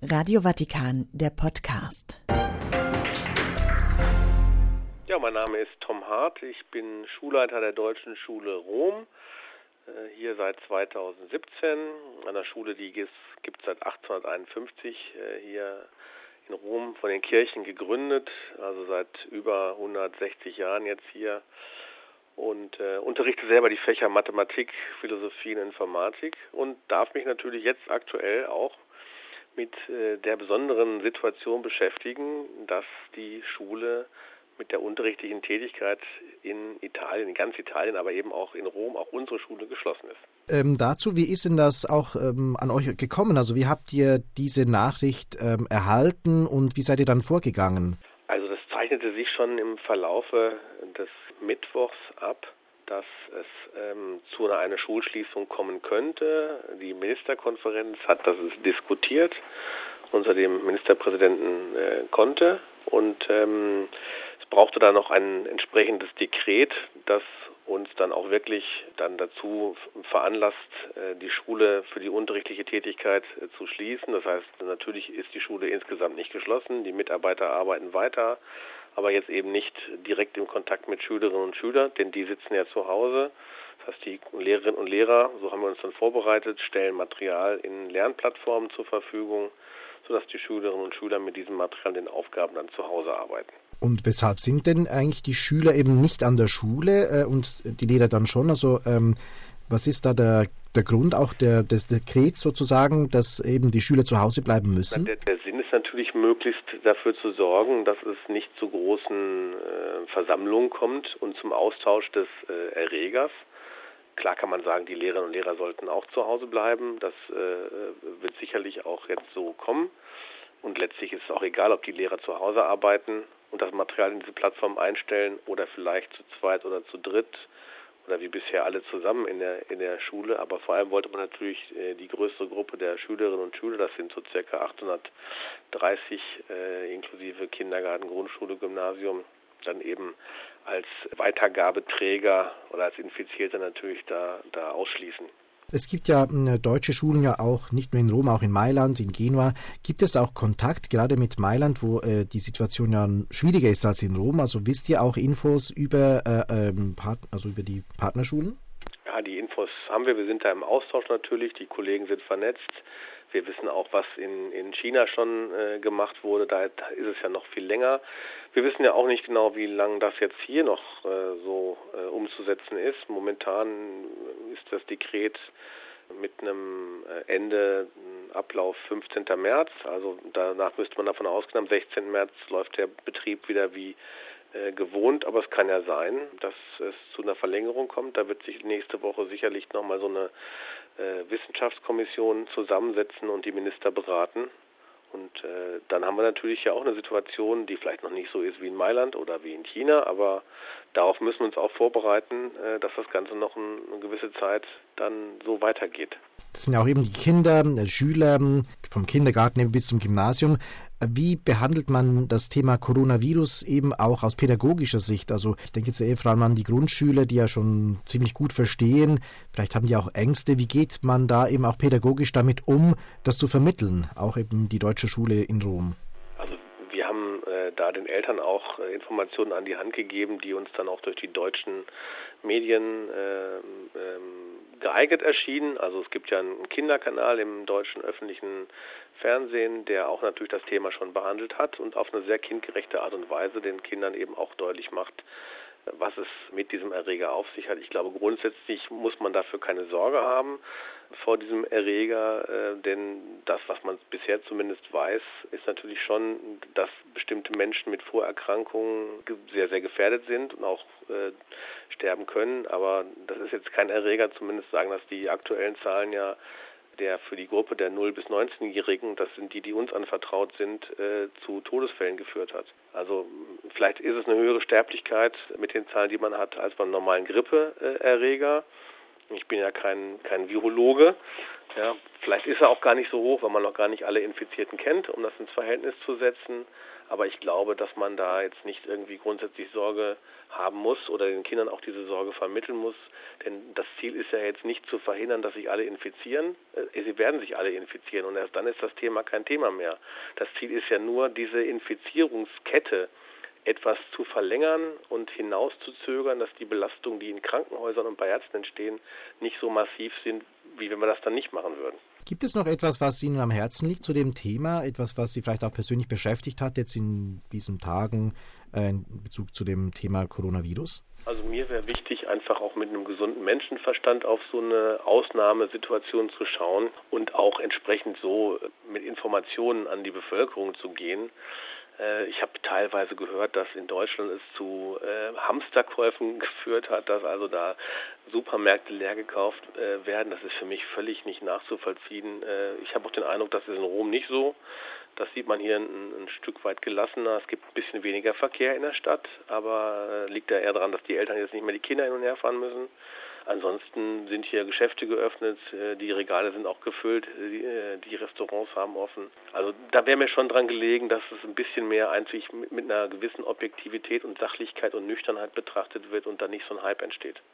Radio Vatikan, der Podcast. Ja, mein Name ist Tom Hart. Ich bin Schulleiter der Deutschen Schule Rom, hier seit 2017. An der Schule, die gibt es seit 1851 hier in Rom, von den Kirchen gegründet, also seit über 160 Jahren jetzt hier. Und unterrichte selber die Fächer Mathematik, Philosophie und Informatik und darf mich natürlich jetzt aktuell auch mit der besonderen Situation beschäftigen, dass die Schule mit der unterrichtlichen Tätigkeit in Italien, in ganz Italien, aber eben auch in Rom, auch unsere Schule geschlossen ist. Dazu, wie ist denn das auch an euch gekommen? Also wie habt ihr diese Nachricht erhalten und wie seid ihr dann vorgegangen? Also das zeichnete sich schon im Verlaufe des Mittwochs ab, dass es zu einer Schulschließung kommen könnte. Die Ministerkonferenz hat das diskutiert unter dem Ministerpräsidenten Conte und es brauchte da noch ein entsprechendes Dekret, das uns dann auch wirklich dann dazu veranlasst, die Schule für die unterrichtliche Tätigkeit zu schließen. Das heißt, natürlich ist die Schule insgesamt nicht geschlossen, die Mitarbeiter arbeiten weiter, aber jetzt eben nicht direkt im Kontakt mit Schülerinnen und Schülern, denn die sitzen ja zu Hause. Das heißt, die Lehrerinnen und Lehrer, so haben wir uns dann vorbereitet, stellen Material in Lernplattformen zur Verfügung, sodass die Schülerinnen und Schüler mit diesem Material den Aufgaben dann zu Hause arbeiten. Und weshalb sind denn eigentlich die Schüler eben nicht an der Schule und die Lehrer dann schon? Also was ist da der Grund auch des Dekrets sozusagen, dass eben die Schüler zu Hause bleiben müssen? Der Sinn ist natürlich, möglichst dafür zu sorgen, dass es nicht zu großen Versammlungen kommt und zum Austausch des Erregers. Klar kann man sagen, die Lehrerinnen und Lehrer sollten auch zu Hause bleiben. Das wird sicherlich auch jetzt so kommen. Und letztlich ist es auch egal, ob die Lehrer zu Hause arbeiten und das Material in diese Plattform einstellen oder vielleicht zu zweit oder zu dritt oder wie bisher alle zusammen in der Schule. Aber vor allem wollte man natürlich die größere Gruppe der Schülerinnen und Schüler, das sind so circa 830 inklusive Kindergarten, Grundschule, Gymnasium, dann eben als Weitergabeträger oder als Infizierte natürlich da ausschließen. Es gibt ja deutsche Schulen ja auch, nicht nur in Rom, auch in Mailand, in Genua. Gibt es auch Kontakt, gerade mit Mailand, wo die Situation ja schwieriger ist als in Rom? Also wisst ihr auch Infos über die Partnerschulen? Ja, die Infos haben wir. Wir sind da im Austausch natürlich. Die Kollegen sind vernetzt. Wir wissen auch, was in China schon gemacht wurde. Da ist es ja noch viel länger. Wir wissen ja auch nicht genau, wie lange das jetzt hier noch so umzusetzen ist. Momentan ist das Dekret mit einem Ablauf 15. März. Also danach müsste man davon ausgehen, am 16. März läuft der Betrieb wieder wie gewohnt. Aber es kann ja sein, dass es zu einer Verlängerung kommt. Da wird sich nächste Woche sicherlich nochmal so eine Wissenschaftskommission zusammensetzen und die Minister beraten. Und dann haben wir natürlich ja auch eine Situation, die vielleicht noch nicht so ist wie in Mailand oder wie in China, aber darauf müssen wir uns auch vorbereiten, dass das Ganze noch eine gewisse Zeit dann so weitergeht. Das sind ja auch eben die Kinder, Schüler vom Kindergarten eben bis zum Gymnasium. Wie behandelt man das Thema Coronavirus eben auch aus pädagogischer Sicht? Also ich denke jetzt vor allem an die Grundschüler, die ja schon ziemlich gut verstehen. Vielleicht haben die auch Ängste. Wie geht man da eben auch pädagogisch damit um, das zu vermitteln? Auch eben die deutsche Schule in Rom. Also wir haben da den Eltern auch Informationen an die Hand gegeben, die uns dann auch durch die deutschen Medien geeignet erschienen. Also es gibt ja einen Kinderkanal im deutschen öffentlichen Fernsehen, der auch natürlich das Thema schon behandelt hat und auf eine sehr kindgerechte Art und Weise den Kindern eben auch deutlich macht, was es mit diesem Erreger auf sich hat. Ich glaube, grundsätzlich muss man dafür keine Sorge haben vor diesem Erreger, denn das, was man bisher zumindest weiß, ist natürlich schon, dass bestimmte Menschen mit Vorerkrankungen sehr, sehr gefährdet sind und auch sterben können. Aber das ist jetzt kein Erreger, zumindest sagen das die aktuellen Zahlen ja, der für die Gruppe der 0- bis 19-Jährigen, das sind die uns anvertraut sind, zu Todesfällen geführt hat. Also vielleicht ist es eine höhere Sterblichkeit mit den Zahlen, die man hat, als beim normalen Grippeerreger. Ich bin ja kein Virologe. Ja, vielleicht ist er auch gar nicht so hoch, weil man noch gar nicht alle Infizierten kennt, um das ins Verhältnis zu setzen. Aber ich glaube, dass man da jetzt nicht irgendwie grundsätzlich Sorge haben muss oder den Kindern auch diese Sorge vermitteln muss. Denn das Ziel ist ja jetzt nicht zu verhindern, dass sich alle infizieren. Sie werden sich alle infizieren und erst dann ist das Thema kein Thema mehr. Das Ziel ist ja nur, diese Infizierungskette etwas zu verlängern und hinauszuzögern, dass die Belastungen, die in Krankenhäusern und bei Ärzten entstehen, nicht so massiv sind, wie wenn wir das dann nicht machen würden. Gibt es noch etwas, was Ihnen am Herzen liegt zu dem Thema? Etwas, was Sie vielleicht auch persönlich beschäftigt hat jetzt in diesen Tagen in Bezug zu dem Thema Coronavirus? Also mir wäre wichtig, einfach auch mit einem gesunden Menschenverstand auf so eine Ausnahmesituation zu schauen und auch entsprechend so mit Informationen an die Bevölkerung zu gehen. Ich habe teilweise gehört, dass in Deutschland es zu Hamsterkäufen geführt hat, dass also da Supermärkte leer gekauft werden. Das ist für mich völlig nicht nachzuvollziehen. Ich habe auch den Eindruck, das ist in Rom nicht so. Das sieht man hier ein Stück weit gelassener. Es gibt ein bisschen weniger Verkehr in der Stadt, aber liegt da eher daran, dass die Eltern jetzt nicht mehr die Kinder hin und her fahren müssen. Ansonsten sind hier Geschäfte geöffnet, die Regale sind auch gefüllt, die Restaurants haben offen. Also da wäre mir schon dran gelegen, dass es ein bisschen mehr einzig mit einer gewissen Objektivität und Sachlichkeit und Nüchternheit betrachtet wird und da nicht so ein Hype entsteht.